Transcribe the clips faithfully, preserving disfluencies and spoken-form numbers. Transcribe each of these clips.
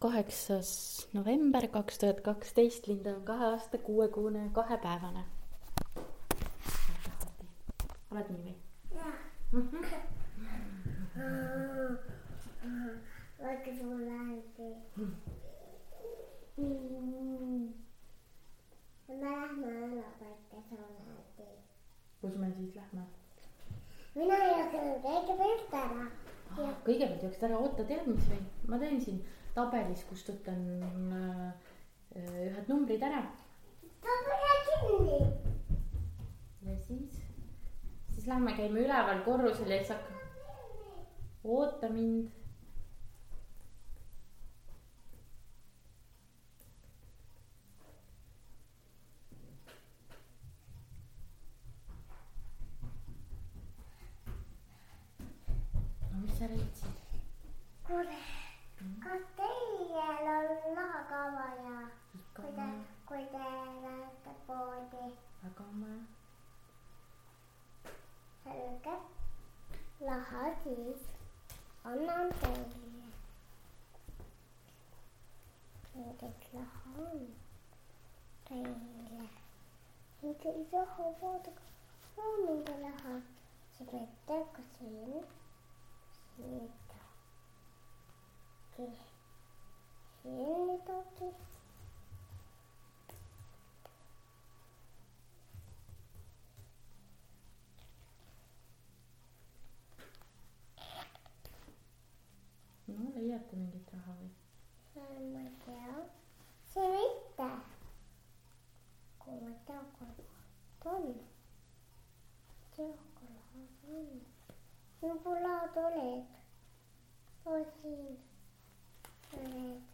kaheksas november kaks tuhat kaksteist. Linda on kahe aasta kuuekuune kahepäevane. Oled nii või? Jah. Vaata sulle äänti. Me lähme älapaika sulle äänti. Kus me siis lähme? Mina jõudnud kõigepealt ära. Ah, kõigepealt jõudnud ära, oota tead mis või? Ma teen siin tabelis kustutan äh, ühed numbrid ära. Tabele kinni. Ja siis, siis lähme käime üleval korrusel ja siis hakkab. Oota mind. No mis sa leidsid? Kuule, kas teil on lahakava ja kui te, kui te lähete poodi? Väga on vaja. Selge. Laha siis annan teile. Mingit laha on teile. Mingit laha vaadake. On mingi laha. See mitte ka siin. Siit. Siin midagi. No leiate mingit raha või? Ma ei tea. See mitte. Kui ma tean, kui on. Tean, kui on. Nagu laad oled. On siin. Oled.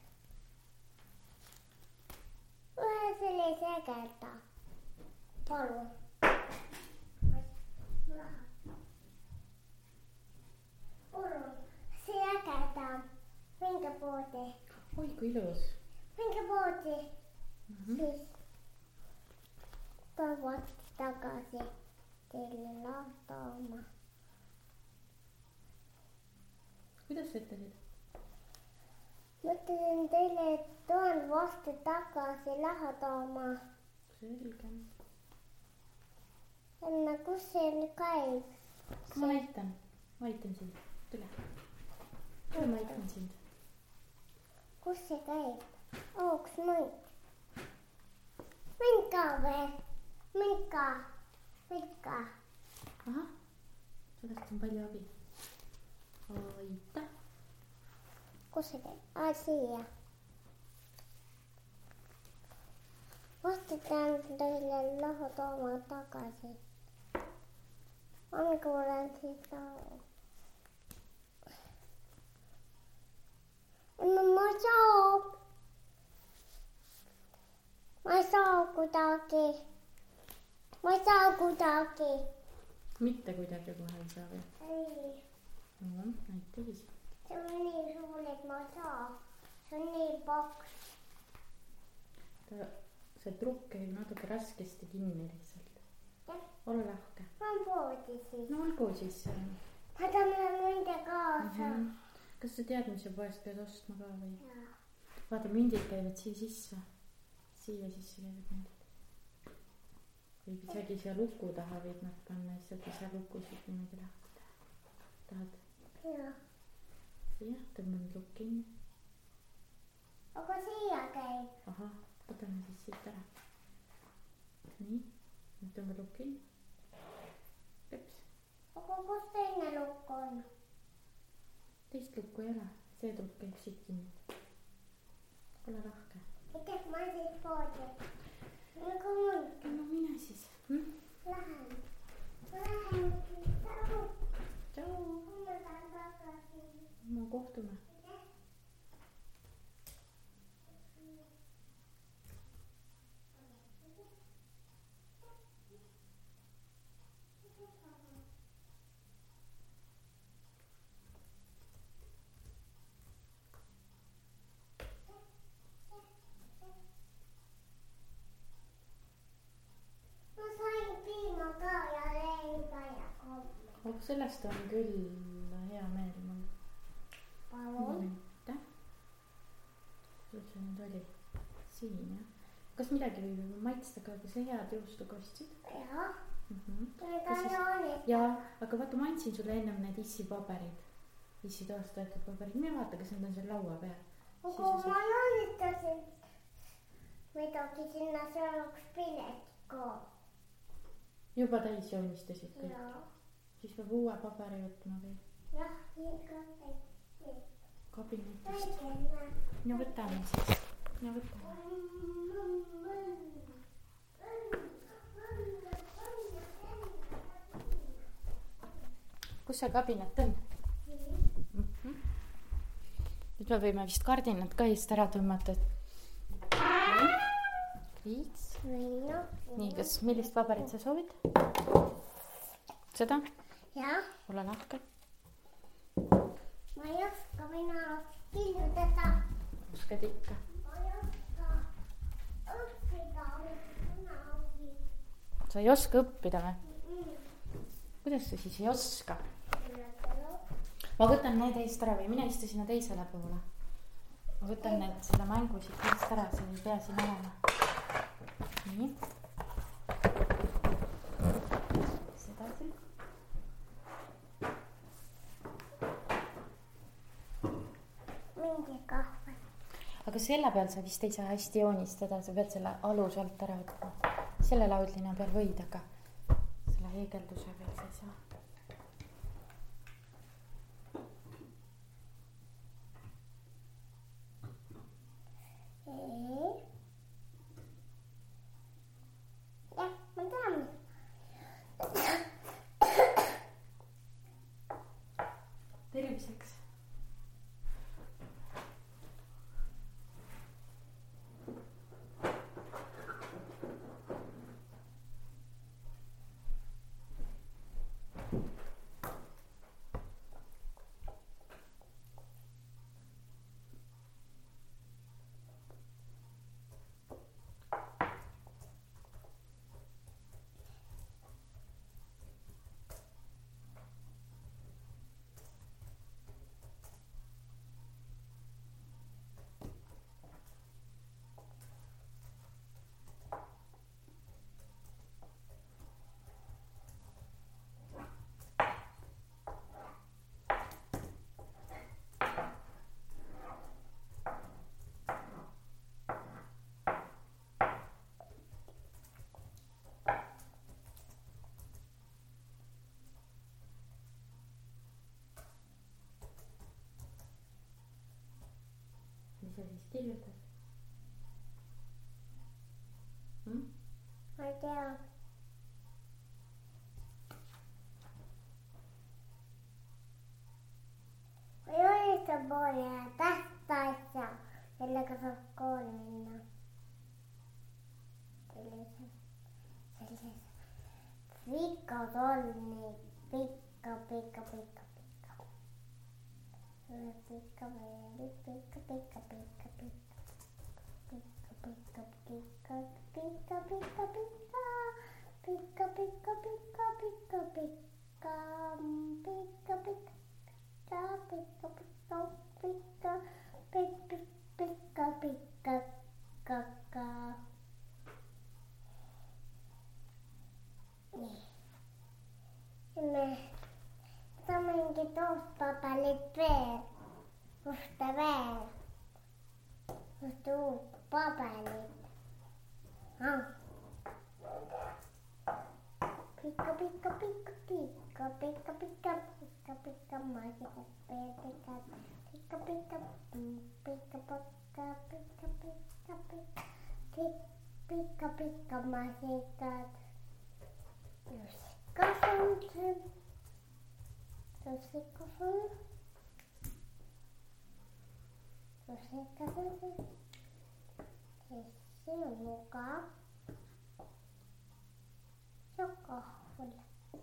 Ühe sellise ägeda. Palun. Palun. See ägeda. Minge poodi. Oi, kui ilus. Minge poodi. Mm-hmm. Siis toovad tagasi teile lahtama. Kuidas sa ütlesid? Mõtlesin teile, et toon vastu tagasi lahtama. Selge. Anna, kus see nüüd käib? Ma näitan. Ma aitan sind. Tule. Tule, ma aitan sind. Kus see käib? Ooks mõid. Minka veel. Minka. Minka. Ahah. Sellest on palju abi. Aitäh. Kus see käib? Aa, siia. Vastutan teile lahatooma tagasi. Ange mulle siis lahu. No ma ei saa. Ma ei saa kuidagi. Ma ei saa kuidagi. Mitte kuidagi kohe ei saa või? Ei. No, näita siis. See on nii suur, et ma ei saa. See on nii paks. Ta, see trukk käib natuke raskesti kinni lihtsalt. Jah. Ole lahke. Ma olen poodi siis. No olgu siis. Ma tahan mõnda kaasa. Mhm. Kas sa tead, mis sa poest pead ostma ka või? Jaa. Vaata, mündid käivad siia sisse. Siia sisse käivad mündid. Võib isegi siia luku taha võid nad panna, siis saab ise lukusid niimoodi lahti teha. Tahad? Jaa. Siia, tõmba nüüd lukk kinni. Aga siia käib. Ahah, võtame siis siit ära. Nii, nüüd tõmba lukk kinni. Leps. Aga kus teine lukk on? Teist lukku ei ole, see tulk käib siit kinni. Ole lahke. Aitäh, ma siis poodi. Nagu mõnd. No mine siis. Hm? Lähen. Lähen. Tšau. Tšau. Ma tahan tagasi. Ma kohtume. Oh, sellest on küll hea meel mul. Palun. Aitäh. siin jah. Kas midagi võib juba maitsta ka, kas head juustu kostsid? Jah. Mm-hmm. Siis... Jaa, aga vaata, ma andsin sulle ennem need issipaberid. Issi toast võetud paberid. Mine vaata, kas need on seal laua peal. Aga ma joonitasin midagi sinna selleks piletit ka. Juba täis joonistasid kõik? Jaa. Siis peab uue paberi võtma või? Jah, kabinetti. Kabinetist. No võtame siis. No võtame. Kus see kabinet on? Mm-hmm. Nüüd me võime vist kardinad ka eest ära tõmmata. Kriits. Nii, kas millist paberit sa soovid? Seda? Jah. Ole lahke. Ma ei oska mina kirjutada. Oskad ikka? Ma ei oska õppida. Sa ei oska õppida või? Mm-mm. Kuidas sa siis ei oska? Ma võtan need eest ära või mine istu sinna teisele poole. Ma võtan need selle mängu siit eest ära, sa ei pea siin olema. Nii. Sedasi. Mingi kahve. Aga selle peal sa vist ei saa hästi joonistada, sa pead selle alus alt ära võtma. Selle laudlina peal võid, aga selle heegelduse peal sa ei saa. Jah, ma tean. Terviseks. Mis sa siis kirjutad? Hmm? Ma ei tea. Ma joonistan poole tähta asja, millega saab kooli minna. Sellise, sellise pikad on nii pikka, pikka, pikka, pikka. Pikka veel, pikka, pikka, pikka, pikka. Pikka, pikka, pikka, pikka, pikka, pikka. Pikka, pikka, pikka, pikka, pikka. Pikka, pikka. Pikka, pikka, pikka, pikka, pikka, pikka, kaka. Nii. Me saame mingi toastpaberit veel. Musta veel. Musta uut paberit. Ah. Pikka, pikka, pikka, pikka, pikka, pikka, pikka, pikka, maisikat peetikat. Pikka, pikka, pikka, pikka, pikka, pikka, pikka, pikka, pikka, maisikat. Lusikas on se. Lusikas on. Lusikas on se. Siis se on mukaan. Se on kahvulla.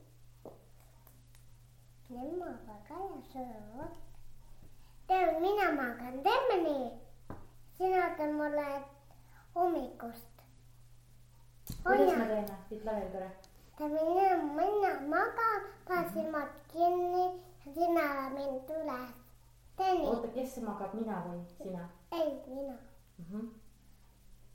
Ne makaa ja syövät. Tein minä makan. Teemme niin. Sinä otat mulle hommikusta. Kuidas me teeme? Ütle veel korra. Minä, minä makaan, panen silmät kiinni ja sinä menet üles. Tee niin. Oota, kes magab, mina või sina? Ei, minä. Mm-hmm.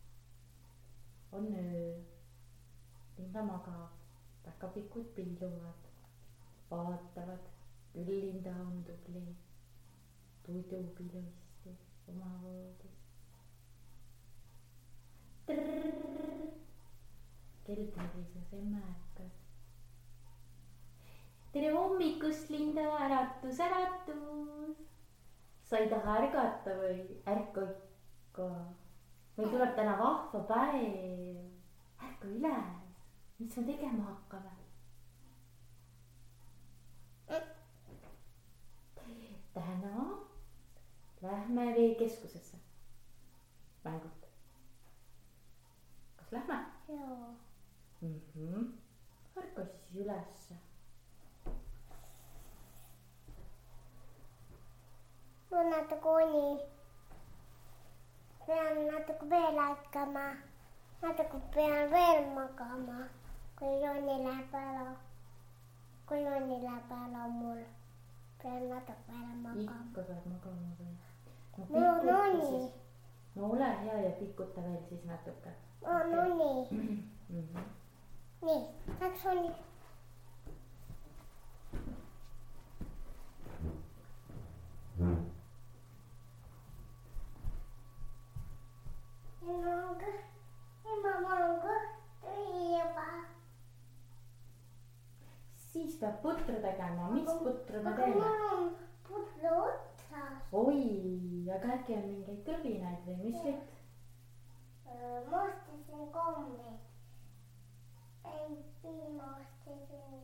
on öö. Linda magab, päkapikud pilluvad, vaatavad, küll Linda on tubli, pudub ilusti oma voodis. kell tõrisas, emme ärkas. tere hommikust, Linda, äratus, äratus. sa ei taha ärgata või? ärka ikka. meil tuleb täna vahva päev. ärka üles, mis me tegema hakkame? täna lähme veekeskusesse mängult. kas lähme? Joo. Mhm. ärka siis ülesse. Mul natuke uni. Pean natuke veel ärkama. Natuke pean veel magama, kui Joni läheb ära. Kui Joni läheb ära mul, pean natuke veel magama. ikka pead magama või? Mul on uni. no ole hea ja pikuta veel siis natuke. Mul on uni. Mhm. Nii, läks uni. Emaga, ema manga, tuli juba. siis peab putru tegema, mis putru me Aga teeme? mul on putru otsas. oi, aga äkki on mingeid kõlvinaid või müslit? Ma ostasin kommi. Ei, piima ostasin.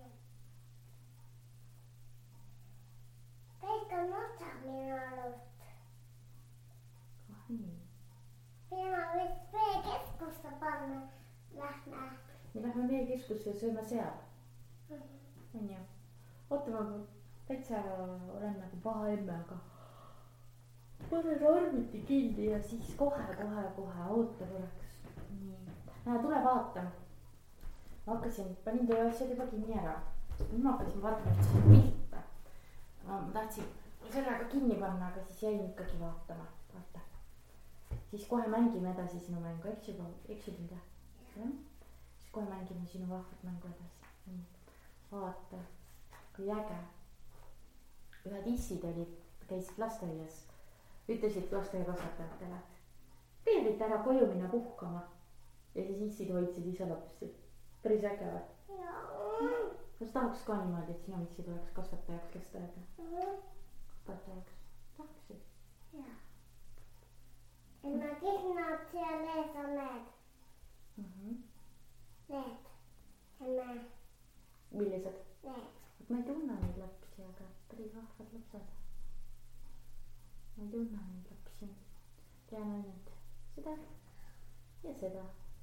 Kõik on otsas minu arust. ah nii. Mina võiks veekeskusse panna. Lähme. me lähme veekeskusse ja sööme seal. on ju? oota, ma täitsa olen nagu paha emme, aga panen arvuti kinni ja siis kohe, kohe, kohe oota korraks. nii, näe, tule vaata. ma hakkasin, panin tööasjad juba kinni ära. nüüd ma hakkasin vaatama pilte. ma tahtsin sellega kinni panna, aga siis jäin ikkagi vaatama. vaata, siis kohe mängime edasi sinu mängu, eks juba, eks ju Linda? jah, siis kohe mängime sinu vahvat mängu edasi. vaata, kui äge. ühed issid olid, käisid lasteaias, ütlesid lasteaiakasvatajatele, teie võite ära koju minna puhkama. ja siis issid hoidsid ise lapsi. päris äge või? kas tahaks ka niimoodi, et sinu issid oleks kasvatajaks lasteaeda? õpetajaks tahaksid? Jaa. Emme, kes nad seal ees on need? Mhm. Need. Emme, millised? need. ma ei tunne neid lapsi, aga päris vahvad lapsed. ma ei tunne neid lapsi. tean ainult seda ja seda.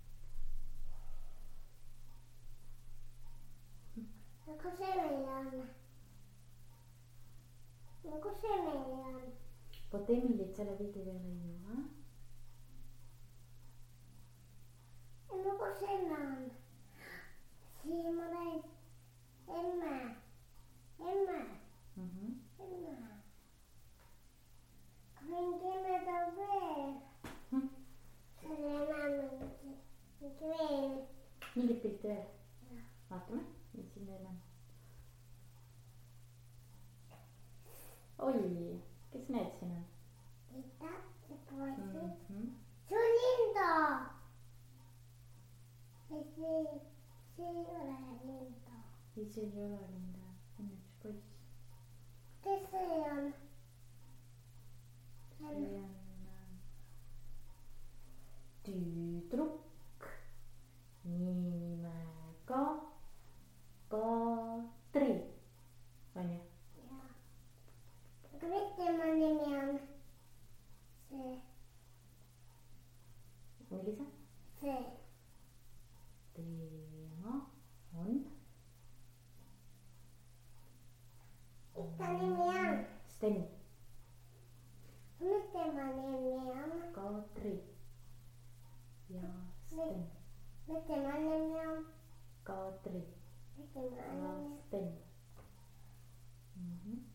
No kus Emily on? No kus Emily on? vot Emilit selle pildi peale ei ole. No kus Emme on? Siin ma näin. Emme. Emme. Mhm. Emme. Mingi emme ta veel. Hm. Selle emme mingi. Mingi veel. mingit pilti veel? vaatame, mis siin veel on. oi, kes need siin on? Ita, see poisi. Mhm. See on Linda. Ja see, see ei ole Linda. ei, see ei ole Linda, see on üks poiss. Kes see on? see on äh, tüdruk nimega Katri, on ju? Jaa. Aga mis tema nimi on? See. millise? See. tema on Mis ta nimi on? Sten. Mis tema nimi on? Katri ja Sten. Mis tema nimi on? Katri Mis tema ja nimi on? Sten. Mhm.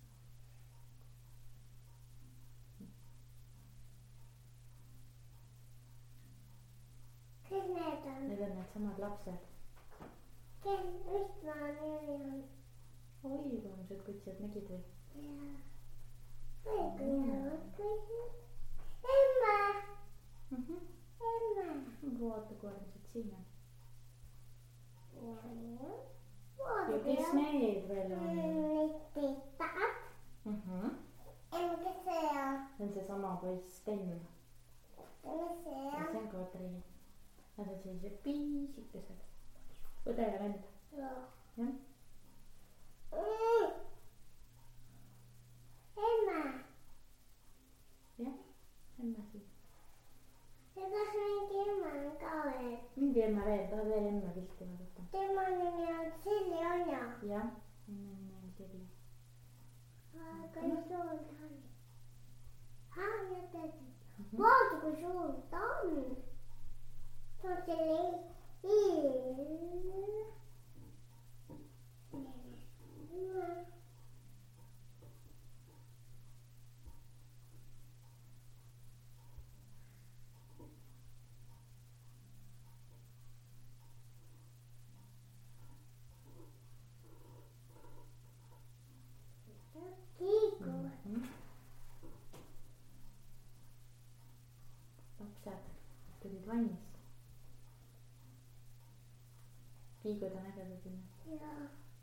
Kes need on? samad lapsed. Kes, mis ma nimi on? Oi, võimsad kutsed nägid või? Jaa. Või kõigevad kõigevad. Emma! Mhm. Emma! Vaata, kui armsad siin on. Ja, ja. Ja kes need veel on? Need pitad. Mhm. Emma, kes see on? See on see sama poiss Sten. Mis see Ja on? see on Katri. Nad on sellised piisikesed. Õde ja vend. Joo. Jah. Mm. Emma! Jah, Emma siin. Ja kas mingi Emma on ka veel? Mingi Emma veel, tahad veel Emma pilti vaadata? Tema nimi on Silli Onja. Jah, Emma nimi on Sirli. Aga kui suur ta on? Haa, ja tädi. Vaata, kui suur ta on. Ta on selle il... Kiikuvad. Lapsed tulid vannist. Kiigud on ägedad sinna. Jaa.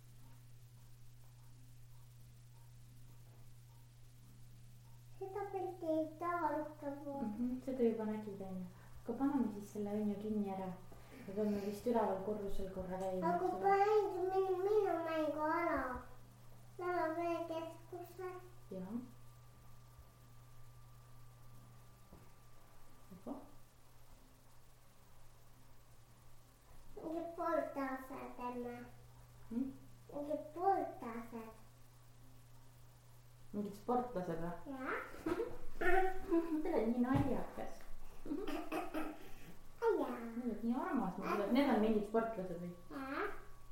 Seda pilti ei taha rohkem vaadata. Mm-hmm, seda juba nägid, onju. Aga paneme siis selle onju kinni ära. Me peame vist üleval korrusel korra käima. Aga panid minu, minu mängu ära. Läheb veel keskusse. Jah. Juba? Mingi pooltaased enne. Hmm? Mingi pooltaased. Mingid sportlased või? Jaa. Te oled nii naljakas. Jaa. Need on nii armas. Need on mingid sportlased või? Jaa.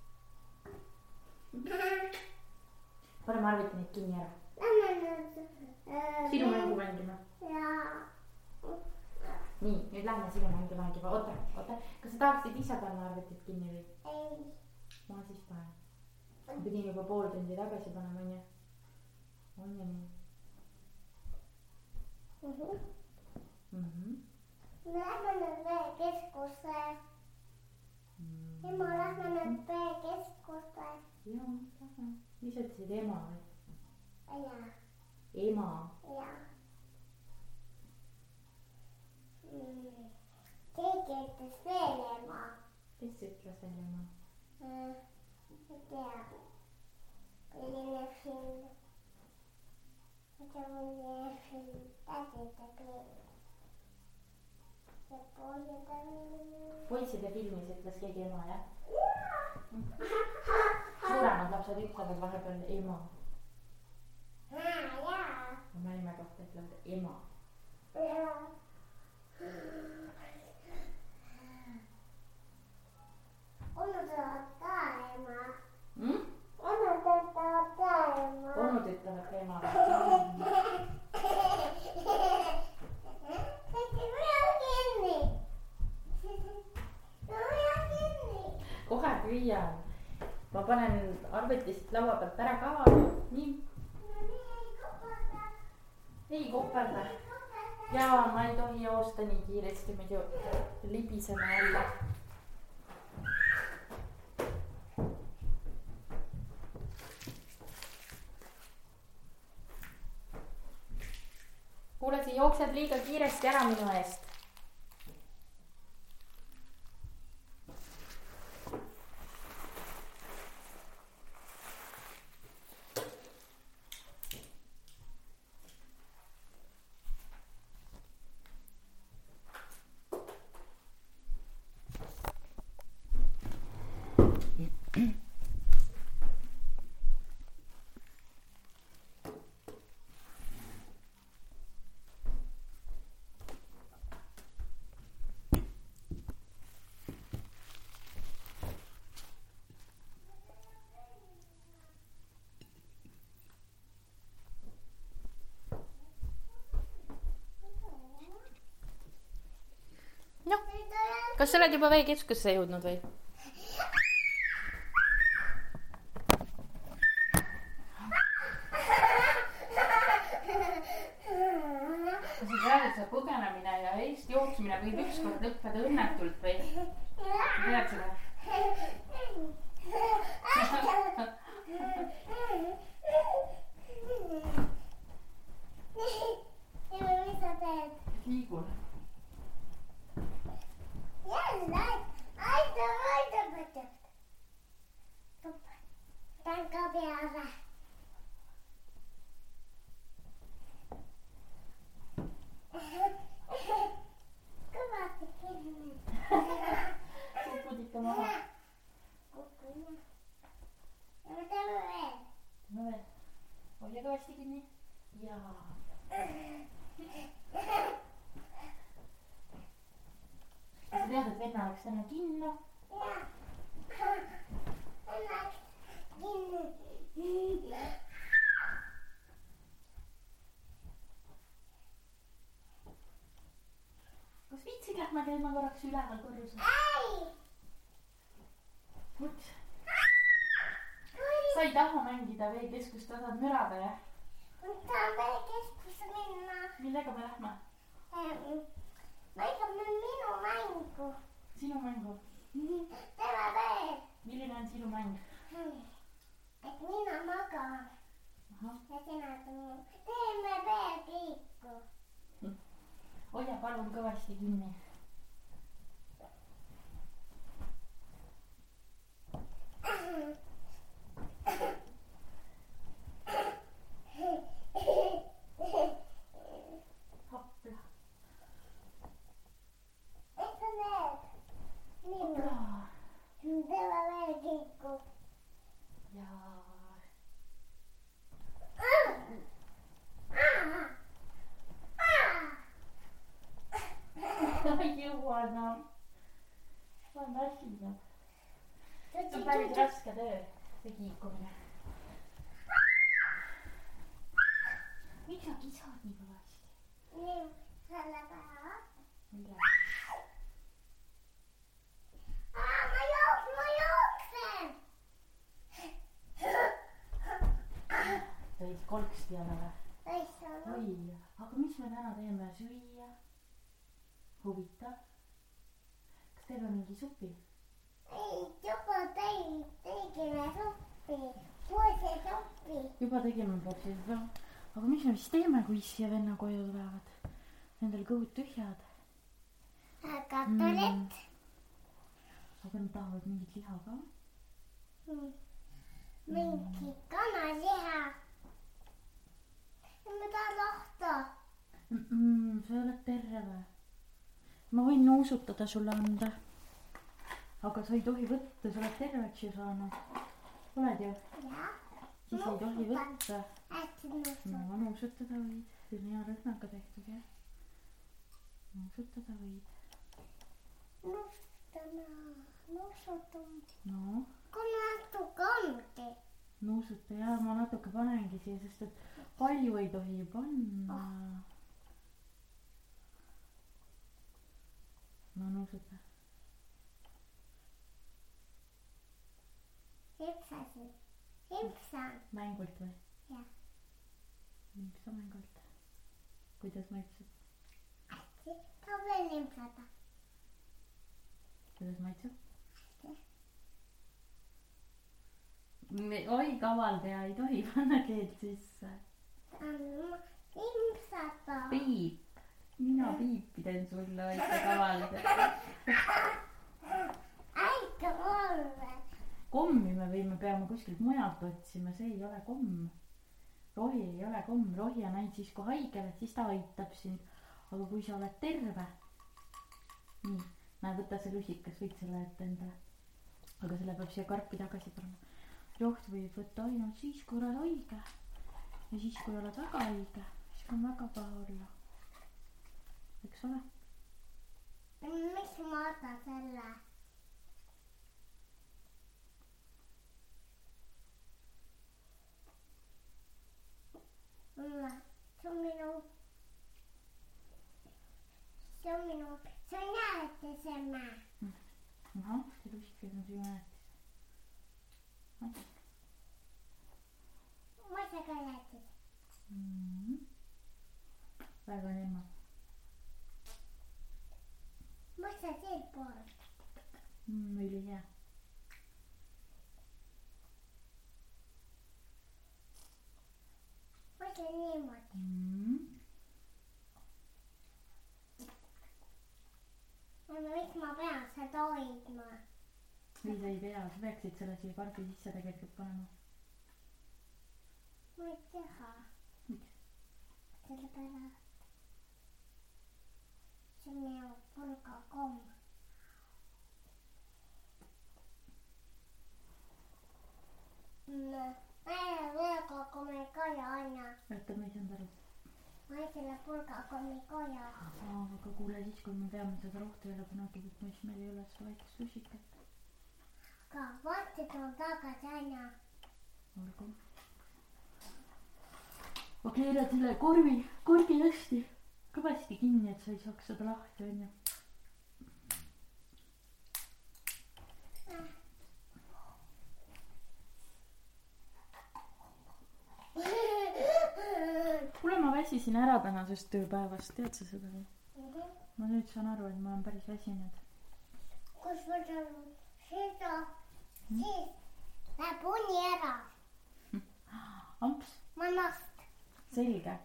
Paneme arviti neid kinni ära. Lähme nüüd... Sinu mängu mängima. Jaa. Nii, nüüd lähme sinu mängu mängima. Oota, oota. Kas sa tahaksid ise panna arvitit kinni või? Ei. Ma siis panen. Pidin juba pool tundi tagasi panema, on ju? On ju nii? Mhm. Mhm. Me lähme nüüd veel keskusse. Ema, lähme nüüd veel keskusse. Jaa, lähme. Mis ütlesid ema või? Jaa. Ema. Jaa. Mm. Keegi ütles veel ema. Kes ütles veel ema? Mm. Ei tea. Milline film. Mida milline film. Tädide film. Ja poiside film. Poiside filmis ütles keegi ema, jah? Jaa. Suuremad lapsed ütlevad vahepeal ema. Jaa, jaa. Ma nime kohta ütlevad ema. Jaa. Onu tulevad ka ema. Mm? Onu töötavad ka ema. Onud ütlevad ka ema. Mina kinni. Mina kinni. Kohe püüan. Ma panen arvutist laua pealt ära ka. Nii. Ei koperda. Jaa, ma ei tohi joosta nii kiiresti, muidu libiseme alla. Kuule, sa jooksed liiga kiiresti ära minu eest. kas sa oled juba veekeskusse jõudnud või? Kas sa tead, et see põgenemine ja eest jooksmine võib ükskord lõppeda õnnetult või? Tead seda? Mis sa teed? Liigun. Jälle, aita, aita, aita. Tanka peale. Kõvasti kinni. Kukkud ikka maha. Kukkuin. Ja me teeme veel. Teeme veel. Hoia kõvasti kinni. Jaa. Sa tead, et venna läks täna kinno? Jaa. Venna läks kinni. Kas viitsid lähme käima korraks üleval korrusel? Ei! Vot. Sa ei taha mängida veekeskust, tahad mürada, jah? Ma tahan veekeskusse minna. Millega me lähme? Mängame minu mängu. Sinu mängu? Teeme veel. Milline on sinu mäng? Et mina magan. Aha. Ja sina tunned. Teeme veel kiiku. Hoia palun kõvasti kinni. Hopla. Eks sa teed? Minu. Teeme veel kiiku. Jaa. Ei jõua enam. Ma olen väsinud. See on päris raske töö, see kiikumine. Miks sa kisad nii kõvasti? Nii, selle päeva. Mille? Aa, ma jooks, ma jooksen! Tõid kolksti jälle või? Õissana. Oi, aga mis me täna teeme? Süüa? Huvitav. Kas teil on mingi supi? Ei, juba tein, tegime suppi. Poisi suppi. Juba tegime poisi suppi. Aga mis me siis teeme, kui issi ja venna koju tulevad? Nendel kõhud tühjad. Aga tolet. Aga nad tahavad mingit liha ka? Mingi kanaliha. Ja ma tahan lahta. Mm, sa oled terve. Ma võin nuusutada sulle anda. Aga sa ei tohi võtta, sa oled terveks ju saanud. Oled ju? Jah. Siis ei tohi võtta. Äkki nuusutada. No nuusutada võid. See on hea rõhnaga tehtud, jah? Nuusutada võid. Nuusutama. Nuusutama. No? Kui natuke ongi. Nuusuta, jah, ma natuke panengi siia, sest et palju ei tohi ju panna. No nuusuta. Hipsasin. Hipsan. Mängult või? Jah. Hipsa mängult. Kuidas maitseb? Äkki ta veel hipsada. Kuidas maitseb? Oi, kavaldaja, ei tohi panna keelt sisse. Hipsada. Piip. Mina piipi teen sulle, ikka kavaldaja. Äikka mulle. Kommi me võime peame kuskilt mujalt otsima, see ei ole komm. Rohi ei ole komm, rohi on ainult siis, kui haigele, siis ta aitab sind. Aga kui sa oled terve, nii, näe, võta see lusikas, võid selle ette endale. Aga selle peab siia karpi tagasi panema. Roht võib võtta ainult siis, kui oled haige. Ja siis, kui oled väga haige, siis on väga paha olla. Eks ole? Miks ma otan selle? Mamma, see on minu... See on minu... See on jääletisema. piimaäätis. Maitseega jäätis. Mm-hmm. Väga nemma. Maitse teed pool. Mm, üli hea. Maitse niimoodi. Mm. Miks ma pean seda hoidma? Või sa ei pea, sa peaksid selle siia karbi sisse tegelikult panema. Ma ei teha. Miks? Selle pärast. See on minu pulgakomm. Ma ei veega kommi koja aina. Oota, ma ei saanud aru. Ma ei selle pulgakommi koja. Aa, aga kuule siis, kui me peame seda rohtu jälle kunagi võtma, siis meil ei ole seda väikest susikat. Aga vaatid on tagasi aina. Olgu. Ma keeran selle korvi, korgi hästi kõvasti kinni, et sa ei saaks seda lahti, on ju. Kuule, ma väsisin ära tänasest tööpäevast, tead sa seda või? Mm-hmm. Ma nüüd saan aru, et ma olen päris väsinud. Kus võtan seda, siis läheb uni ära. Amps. Manast. Selge.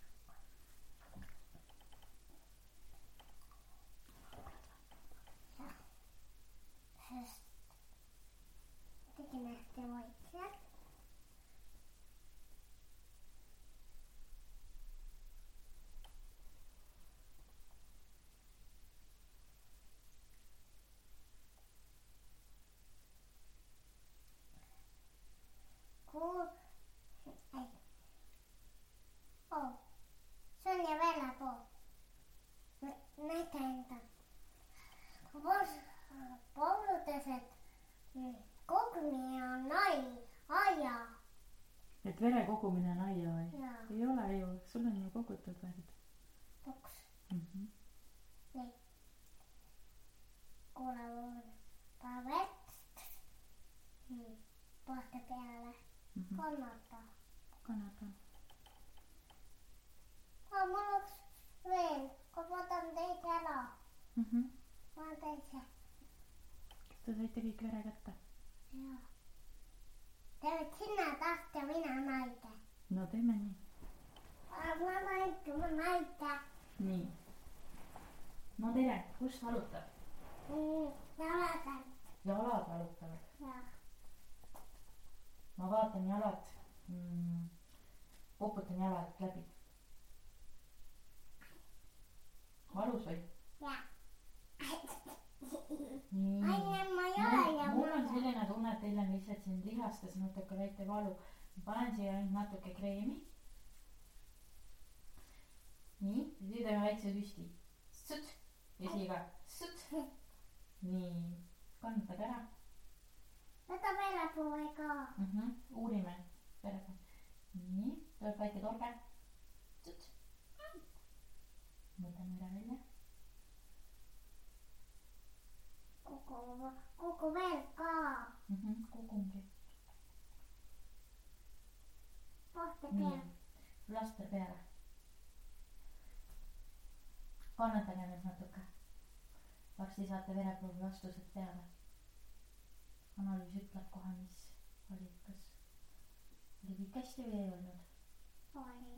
Sest tegin hästi vaikselt. Kuul... Ei. Oh. See on ja väljapoo. Näita enda. Paulutas, et kogumine on ai, aia. Et vere kogumine on aia või? Jaa. Ei ole ju, sul on ju kogutud verd. Toks. Mm-hmm. Nii. Kuule mul päevest. Nii. Pohte peale. Mm-hmm. Kannata. Kannatan. Aa, mul oleks veel. Kui võtan teid ära. Mm-hmm. Ma olen teise. Kas te saite kõik vere kätte? Jaa. Teevad sinna tahte mina naide. No teeme nii. Ma naide, ma naide. Nii. No tere, kus valutab? Jaladelt. Jalad valutavad. Jaa. Ma vaatan jalad. Mm. Poputan jalad läbi. Valus või? Jaa. Nii. Aine, ma ei ole ja mul on selline tunne, et teil on lihtsalt siin lihastes natuke väike valu. Panen siia ainult natuke kreemi. Nii, nüüd teeme väikse süsti. Süt. Ja siia ka. Süt. Nii, kannatad ära. Võta verepuu ka. Mm-hmm. Uurime. Verepuu. Nii, tuleb väike torge. Süt. Võtame ära välja. Kuku, kuku veel ka. Mm-hmm. Kukungi. Pohte Nii, peale. plaster peale. Kannatage nüüd natuke. Varsti saate vereproovi vastused peale. Analüüs ütleb kohe, mis oli, kas oli kõik hästi või ei olnud? Oli.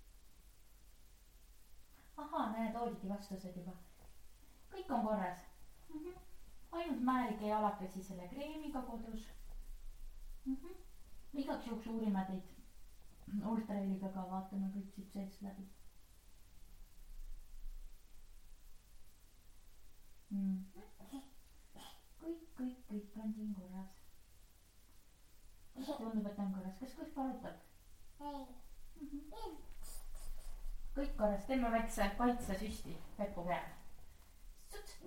Ahaa, näed, oligi vastused juba. Kõik on korras. Mm-hmm. Ainult määrike jalakesi selle kreemiga kodus. Mm-hmm. Igaks juhuks uurime teid ultraeliga ka, vaatame kõik siit seest läbi. Mm-hmm. Kõik, kõik, kõik on siin korras. Tundub, et on korras. Kas kus valutab? Ei. Mm-hmm. Kõik korras. Teeme väikse kaitsesüsti pepu peale. Süt.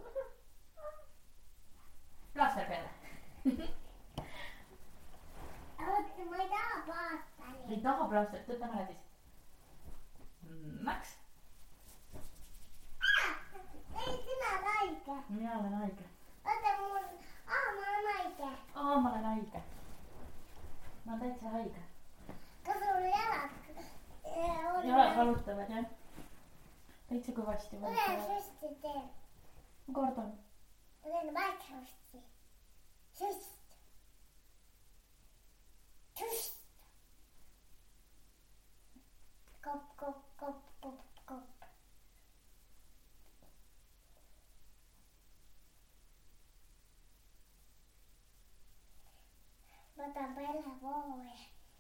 Plaster peale. Oota, ma ei taha plaastani. Ei taha plaastrit, võtame ära siis. Maks. Ei, sina olen haige. Mina olen haige. Oota, mul... Aa, ma olen haige. täitsa kõvasti. Üle süsti teen. Ma kordan. Ma teen väiksusti. Süst. Süst. Kopp, kopp, kopp, kopp, kopp. Võtan peale vooli.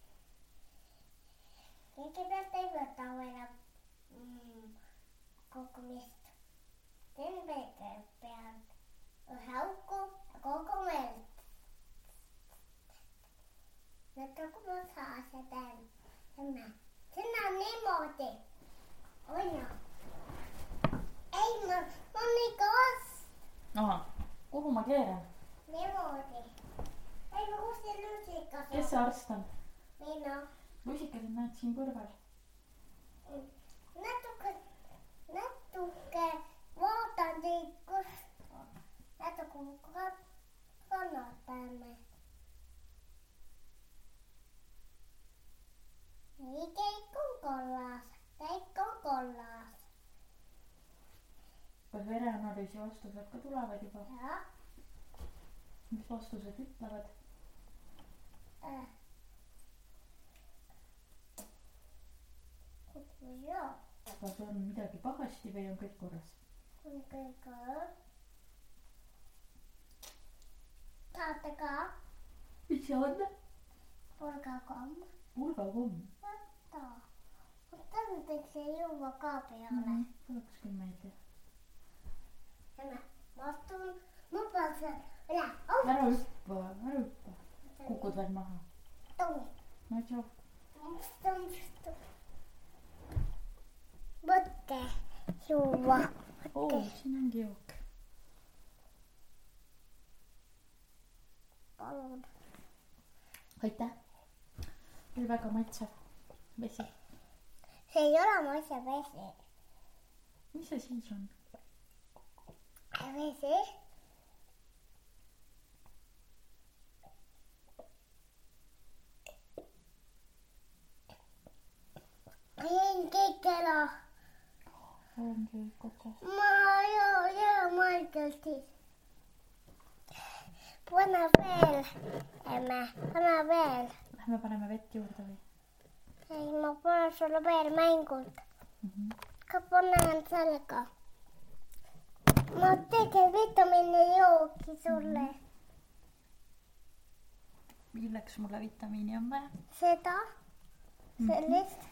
Kõigepealt ei võta veel mm, kogu mist. Teen veega pealt ühe auku ja kogu meelt. Nüüd nagu ma saa see teen. Sinna, sinna niimoodi. Onju. Ei, ma, ma on ikka vast. Aha, kuhu ma keeran? Niimoodi. Ei, ma kusti lusikas. Kes see arst on? Mina. Lusikased näed siin kõrval. Natuke, natuke vaatan teid, kus natuke kannatame. Nii, kõik on kollas, kõik on kollas. Kas vereanalüüsi vastused ka tulevad juba? Ja. Mis vastused ütlevad? Äh. Ja. Kas on midagi pahasti või on kõik korras? On kõik korras. Tahate ka? Mis see on? Pulgakomm. Pulgakomm? Võta. Võta näiteks ei juua ka peale. Mm, tuleks küll meelde. Ma astun, ma pean seal üle. Ära hüppa, ära hüppa. Kukud veel maha. Tung. No tšau. Tung, tung. Võtte juua. Oo, siin ongi jook. Palun. Aitäh. Oli väga maitsev vesi. See ei ole maitsev vesi. Mis see siis on? Vesi. Ma jõin kõik ära. On kõik otsas. Ma jõin jõin mõelgelt siis. Pane veel, emme, pane veel. Lähme paneme vett juurde või? Ei, ma panen sulle veel mängult. Mm-hmm. Ka panen sellega. Ma tegin vitamiini jooki sulle. Milleks mulle vitamiini on vaja? Seda, sellist.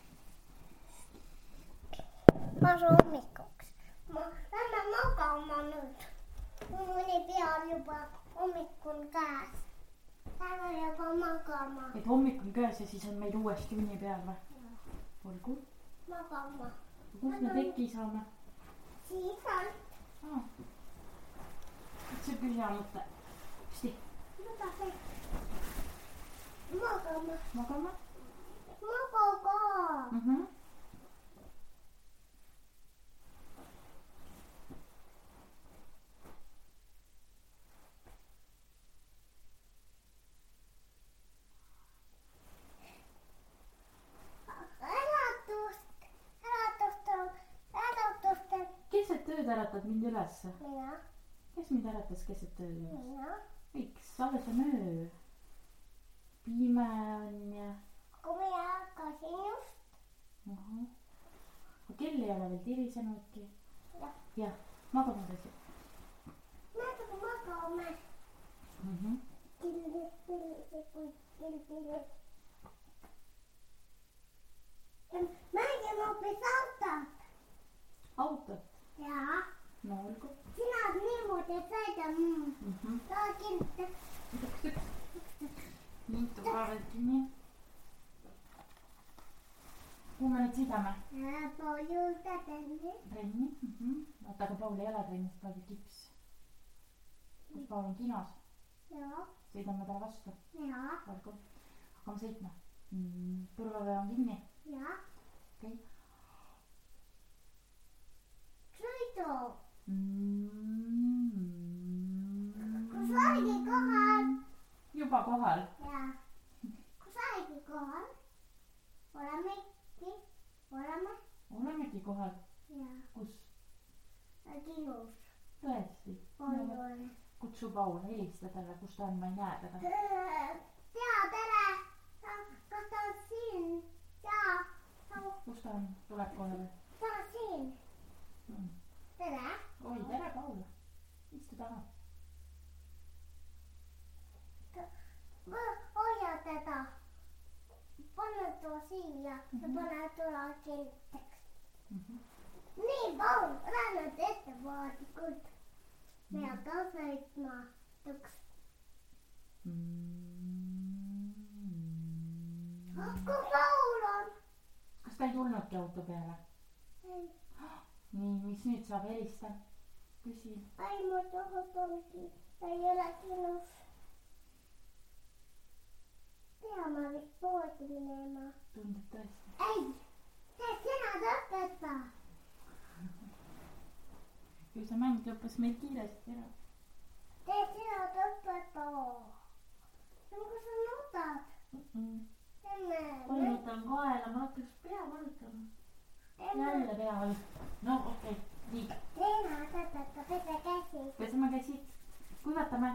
Ma asun hommikuks. Ma lähme magama nüüd. Mõni peal juba hommikul käes. Lähme juba magama. Et hommik on käes ja siis on meil uuesti uni peal või? Olgu. Magama. Kus me teki saame? Siis on. Ah. See on küll hea mõte. Sti. Mida see? Magama. Magama? Magaga. Mhm. Äratust. Äratust on. Äratust on. Keset tööd äratad mind ülesse? Mina. Kes mind äratas keset tööd ülesse? Mina. Miks? Alles on öö. Pime on ja... Kui mina hakkasin just. Aha. Kell ei ole veel tirisenudki. Jah. Jah, magama tõsi. Natuke magame. Mhm. Killi, killi, killi, killi. Mängime hoopis autot. Autot? Jaa. No olgu. Sina niimoodi sõida. Mhm. Saa kilti. Üks, üks. Nii, tuvaavalt nii. Kuhu me nüüd sõidame? Pool juurde trenni. Trenni? Mhm. Vaata, aga Paul ei ole trennis, Paul on kips. Kus Paul on kinos? Jaa. Sõidame talle vastu? Jaa. Olgu. Hakkame sõitma. Turvavöö on kinni? Jaa. Okei. Sõidu. Kus Mm-hmm. oligi kohal? Juba kohal? Jaa. Kus oligi kohal? Olemegi. Oleme. Olemegi kohal. Jaa. kus? Kinus. Tõesti? Oi, oi. Kutsu Paul, helista talle, kus ta on, ma ei näe teda. Jaa, tere! Kas ta on siin? Jaa. Kus ta on? Tuleb kohe või? Ta on siin. Mm. Tere! Oi, tere Paul! Istu taha. Hoia teda. Pane ta siia ja pane tule kilteks. Mm-hmm. Nii, Paul, lähed ettevaatlikult. Me hakkame sõitma tuks. Mm. Kus Paul on? Kas ta ei tulnudki auto peale? Ei. Nii, mis nüüd saab, helista? Küsi. Ei, mu tohut ongi. Ei ole kinus. Peame vist poodi minema. Tundub tõesti. Ei, tee sina lõpeta. Kui see mäng lõppes meil kiiresti ära. Tee sina lõpeta. Nagu sa nutad. Mm-mm. Teeme. Valutan kaela, ma hakkaks pea valutama. Jälle pea valutama. No okei, okay. Nii. Sina lõpeta, pese käsi. Peseme käsi. Kuivatame.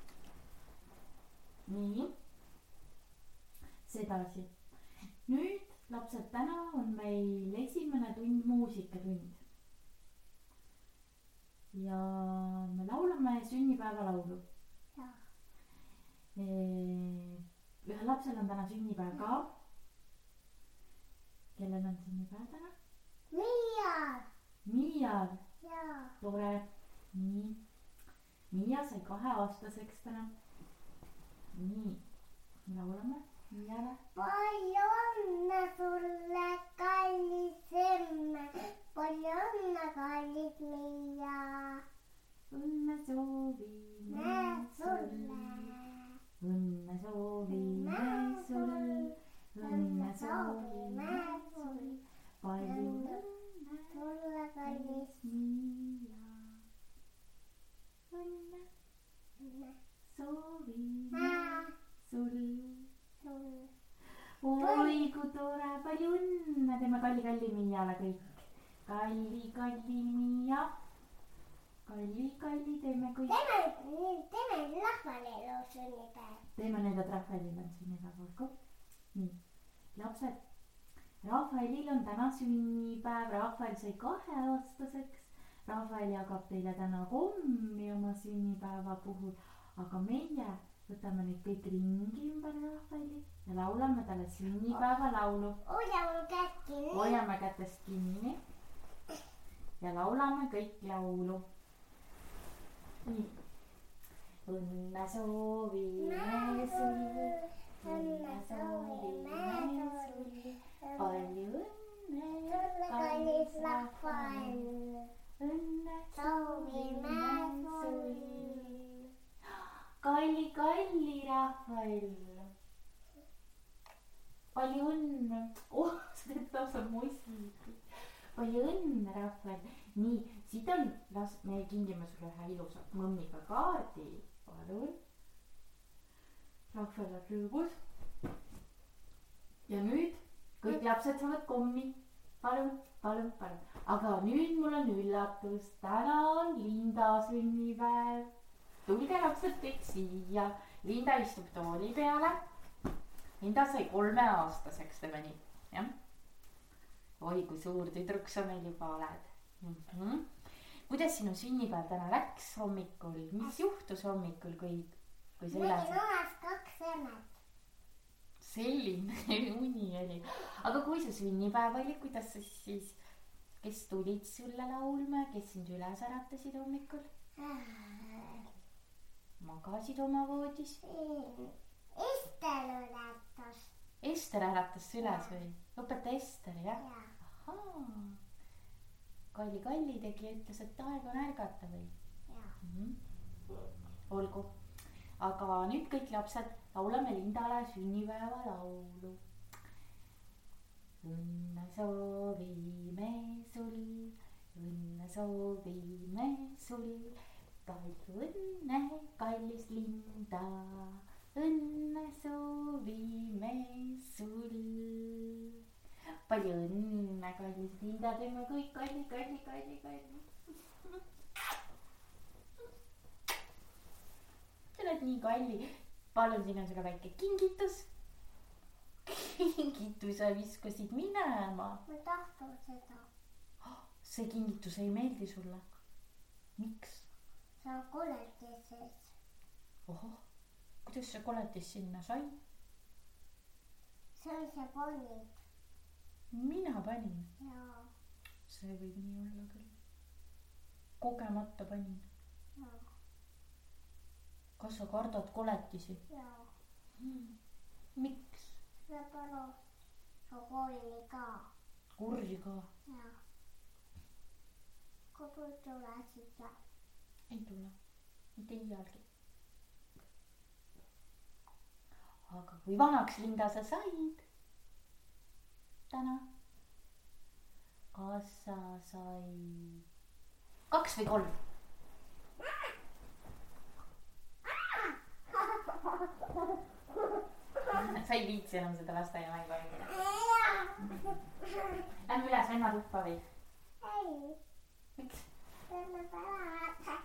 Nii. Sedasi. Nüüd, lapsed, täna on meil esimene tund muusikatund. Ja me laulame sünnipäevalaulu. Jaa. Ühel lapsel on täna sünnipäev ka. Kellel on sünnipäev täna? Miial. Miial. Jaa. Tore. Nii. Miia sai kaheaastaseks täna. Nii. Laulame Miiale. Palju õnne sulle, kallis emme. Palju õnne, kallis Miia. Õnne soovime sulle. Õnne soovime sulle. Õnne soovime sulle. Palju õnne sulle, kallis Miia. Õnne soovime sulle. Oi, kui tore, palju õnne. Teeme kalli, kalli Miiale kõik. Kalli, kalli Miia. Kalli, kalli, teeme kõik. Teeme, teeme Rahvalil on sünnipäev. Teeme nüüd, et Rahvalil on sünnipäev, olgu. Nii, lapsed. Rahvalil on täna sünnipäev. Rahval sai kaheaastaseks. Rahval jagab teile täna kommi oma sünnipäeva puhul. Aga meie võtame nüüd kõik ringi ümber Rahvali ja laulame talle sünnipäeva laulu. Hoiame kätt kinni. Hoiame kätest kinni ja laulame kõik laulu. Nii. Õnne soovime sulle, õnne soovime sulle, palju õnne, kallis Rahval. Õnne soovime sulle. Kalli, kalli Rahval. Palju õnne. Oh, see tõuseb musik. Palju õnne Rahval. Nii, siit on, las me kingime sulle ühe ilusa mõmmiga kaardi. Palun. Rahval on rõõmus. Ja nüüd kõik lapsed saavad kommi. Palun, palun, palun. Aga nüüd mul on üllatus. Täna on Linda sünnipäev. Tulge lapsed kõik siia. Linda istub tooli peale. Linda sai kolmeaastaseks, teeme nii. Ja? Oi, kui suur tüdruk sa meil juba oled. Mm-hmm. Kuidas sinu sünnipäev täna läks hommikul? Mis juhtus hommikul, kui, kui sa üles? Meil on kaks emmet. Selline uni oli. Aga kui su sünnipäev oli, kuidas sa siis, kes tulid sulle laulma, kes sind üles äratasid hommikul? Magasid oma voodis? Ester äratas. Ester äratas üles või? Õpeta Ester, jah? Ahaa. Kalli, kalli tegi ja ütles, et aeg on ärgata või? Mm-hmm. Olgu. Aga nüüd kõik lapsed laulame Lindale sünnipäeva laulu. Õnne soovime sul, õnne soovime sul. Palju õnne, kallis Linda, õnne soovime sul. palju õnne, kallis Linda, teeme kõik kalli, kalli, kalli, kalli. sa oled nii kalli. Palun, siin on sulle väike kingitus. Kingituse viskasid minema. Ma tahtun seda. See kingitus ei meeldi sulle. Miks? See on koletis sees. Ohoh, kuidas see koletis sinna sai? See on see panid. Mina panin. Jaa. See võib nii olla küll. Kogemata panin. Jaa. Kas sa kardad koletisi? Jaa. Hmm. Miks? Seepärast ka kooli ka. Kurri ka? Jaa. Kodu tule siia. Ei tule. Mitte iialgi. Aga kui vanaks, Linda, sa said? Täna? Kas sa said kaks või kolm? Sa ei viitsi enam seda lasteaia mängu mängida. Lähme üles venna tuppa või? Ei. Miks? Lähme päeva.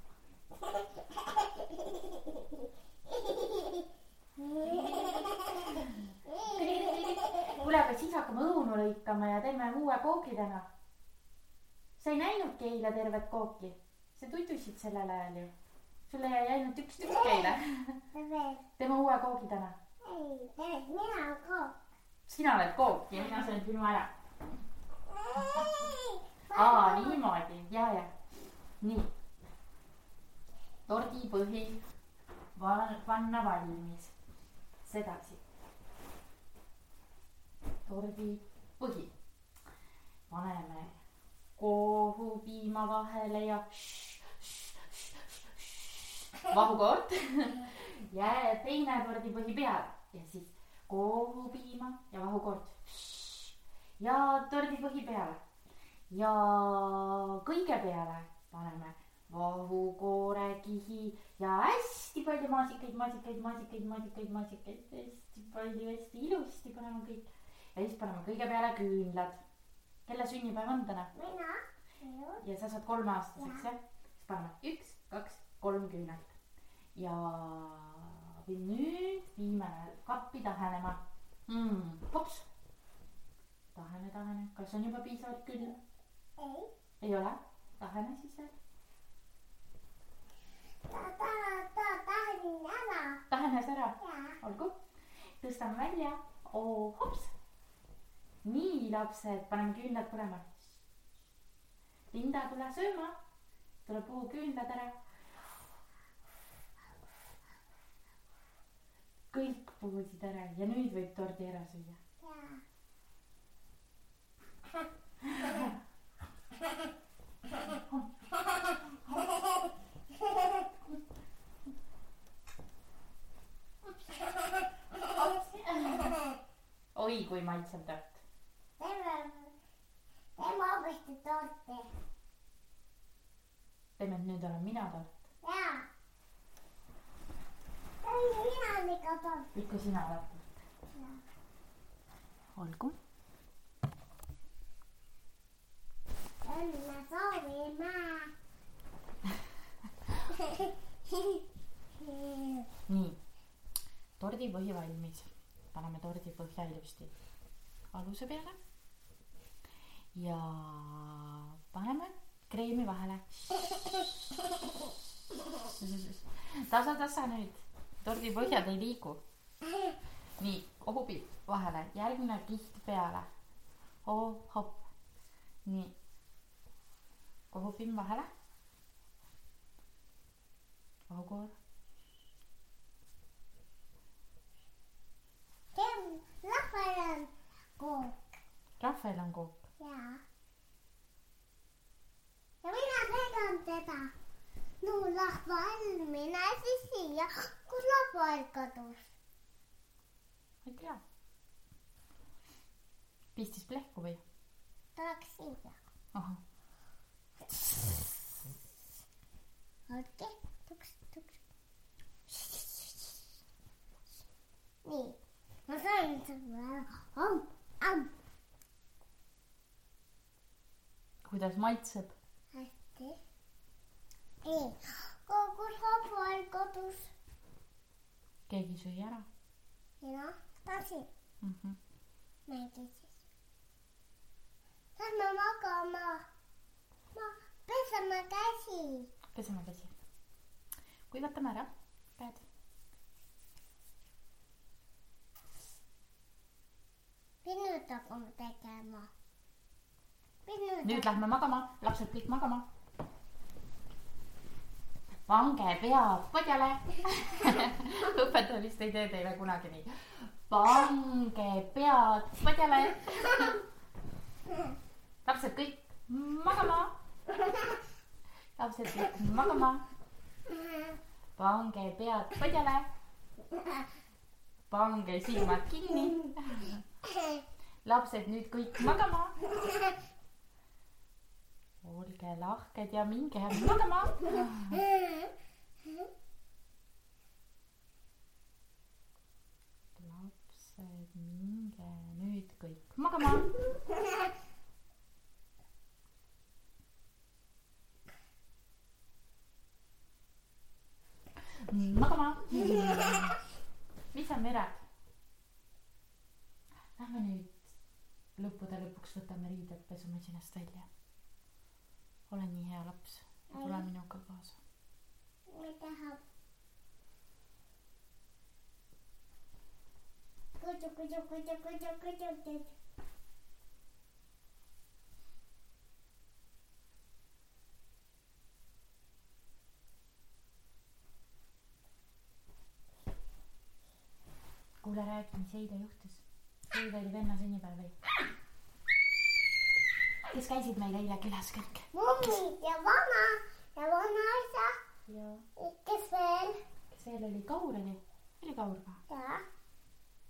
Kuule, aga siis hakkame õunu lõikama ja teeme uue koogi täna. Sa ei näinudki eile tervet kooki. Sa tutusid sellel ajal ju. Sulle jäi ainult üks tükk eile. Teeme uue koogi täna. Ei, mina olen kook. Sina oled kook ja mina söön sinu ära. Aa, niimoodi. Ja, ja. Nii. Tordi põhi panna valmis. Sedasi. Tordi põhi. Paneme kohupiima vahele ja vahukoort. Ja teine tordi põhi peale. Ja siis kohupiima ja vahukoort. Ja tordi põhi peale. Ja kõige peale paneme vahukoore kihi ja hästi palju maasikaid, maasikaid, maasikaid, maasikaid, maasikaid. Hästi palju, hästi ilusti paneme kõik. Ja siis paneme kõige peale küünlad. Kelle sünnipäev on täna? Mina. Ja sa saad kolme aastaseks, jah? Siis paneme üks, kaks, kolm küünalt. Ja nüüd viime kappi tahenema. Mm, hops. Tahene, tahene. Kas on juba piisavalt küll? Ei. Ei ole? Tahene siis veel? Ta, ta, ta, tahenin ära. Tahenes ära? Jaa. Olgu. Tõstame välja. Oo, hops. Nii, lapsed, paneme küünlad põlema. Linda, tule sööma. Tule puu küünlad ära. Kõik puhusid ära ja nüüd võib tordi ära süüa. Jaa. Oi, kui maitseb tort. Teeme hoopis torti. Teeme, et nüüd olen mina tort. Jaa. Mina on ikka tort. Ikka sina oled tort. Olgu. Õnne soovime. Nii, tordi põhi valmis. Paneme tordi põhja ilusti aluse peale. Ja paneme kreemi vahele. Tasa, tasa nüüd. Tordi põhjad ei liigu. Nii, kohupi vahele. Järgmine kiht peale. Oo, hopp. Nii. Kohupim vahele. Vahukoor. Rafael on kook. Rafael on kook. Jaa. Ja minä tegan teda. No Rafael, minä siis siia, kun Rafael katus. Ei tea. Pistis plehku või? Ta läks siia. Aha. Ootke, tuks, tuks. Nii, ma sain seda. Am, am, kuidas maitseb? hästi. ei, kogu hapa on kodus. Keegi sõi ära? Mina tasin. Mm-hmm. Mängin siis. Lähme magama. Ma peseme käsi. Peseme käsi. Kuivatame ära käed. Nüüd hakkame tegema. Nüüd, Nüüd lähme magama. Lapsed kõik magama. Pange pead podjale. Õpetaja vist ei tee teile kunagi nii. Pange pead podjale. Lapsed kõik magama. Lapsed kõik magama. Pange pead podjale. Pange silmad kinni. Lapsed nüüd kõik magama. Olge lahked ja minge magama. Lapsed, minge nüüd kõik magama. Magama. Mis on merad? Lähme nüüd lõppude lõpuks võtame riided pesumasinast välja. Ole nii hea laps. Tule minuga kaasa. Ma tahab. Kudu, kudu, kudu, kudu, kudu, kudu. Kuule, räägi, mis eile juhtus. Eile oli venna sünnipäev või? Kes käisid meil eile külas kõik? Mummid ja vana ja vanaisa. Ja. Kes veel? Kes veel oli? Kaur oli? Oli Kaur ka? Ja.